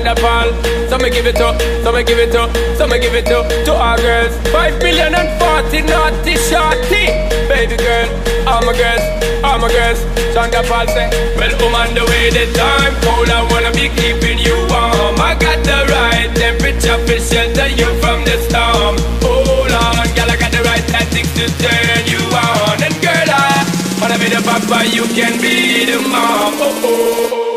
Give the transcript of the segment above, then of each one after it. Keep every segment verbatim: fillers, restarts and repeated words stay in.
Thunderfall. So me give it up, so me give it up, so me give it up to our girls. Five billion and forty naughty shorty. Baby girl, all my girls, all my girls. Thunderfall say, well, woman, the way the time cold, I wanna be keeping you warm. I got the right temperature for shelter you from the storm. Hold on, girl, I got the right tactics to turn you on. And girl, I wanna be the papa, you can be the mom. Oh, oh, oh.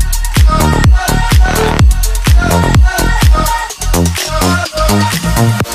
We'll be right back.